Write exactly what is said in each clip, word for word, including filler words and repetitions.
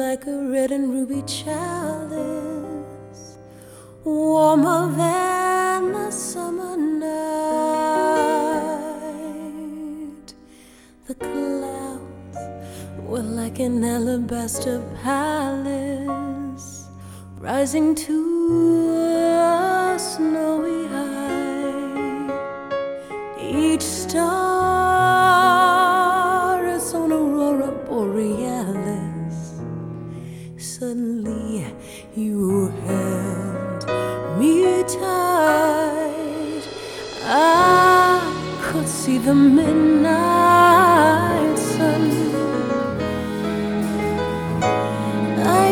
like a red and ruby chalice, warmer than the summer night. The clouds were like an alabaster palace, rising to a snowy height. Each star is an aurora borealis. Suddenly you held me tight. I could see the midnight sun. I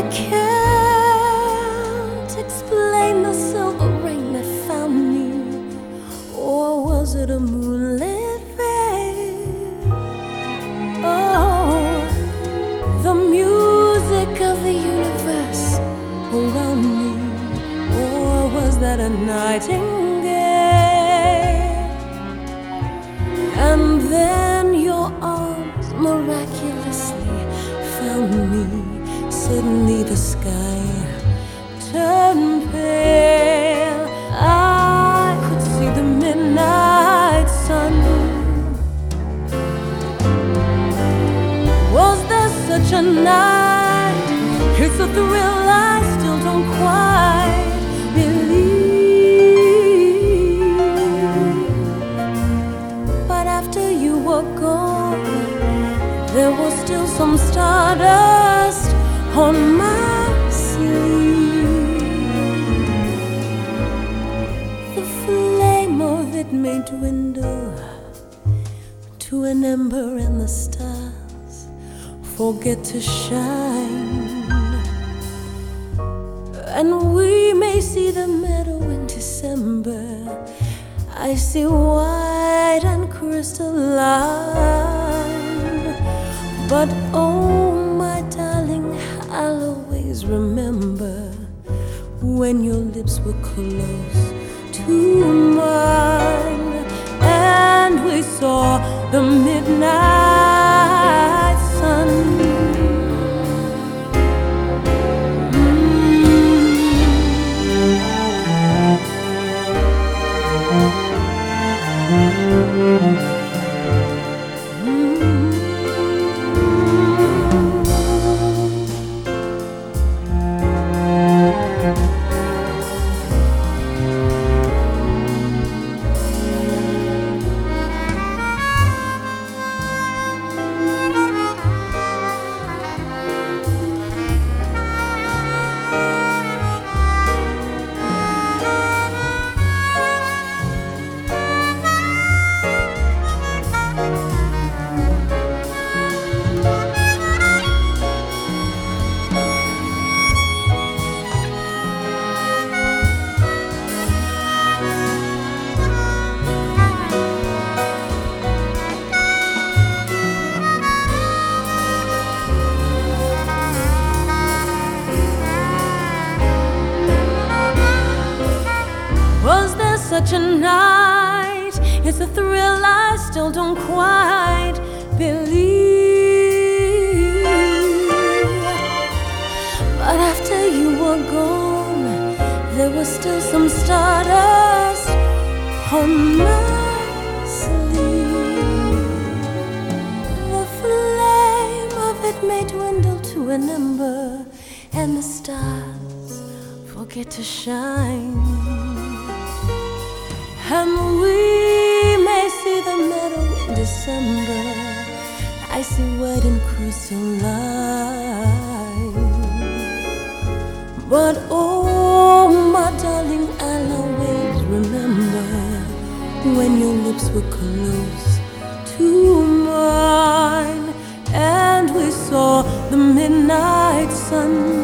can't explain the silver rain that found me, or was it a moonlit veil? Oh, the music of the universe around me, or was that a nightingale? And then your arms miraculously found me. Suddenly the sky turned pale. I could see the midnight sun. Was there such a night? It's a thrill I still don't quite believe. But after you were gone, there was still some stardust on my sleeve. The flame of it may dwindle to an ember, and the stars forget to shine, and we may see the meadow in December. I see white and crystalline, but oh my darling, I'll always remember when your lips were close to mine, and we saw the midnight sun. Mm-hmm. Such a night, it's a thrill I still don't quite believe. But after you were gone, there was still some stardust on my sleeve. The flame of it may dwindle to an ember, and the stars forget to shine, and we may see the meadow in December. I see white and crystalline, but oh my darling, I'll always remember when your lips were close to mine, and we saw the midnight sun.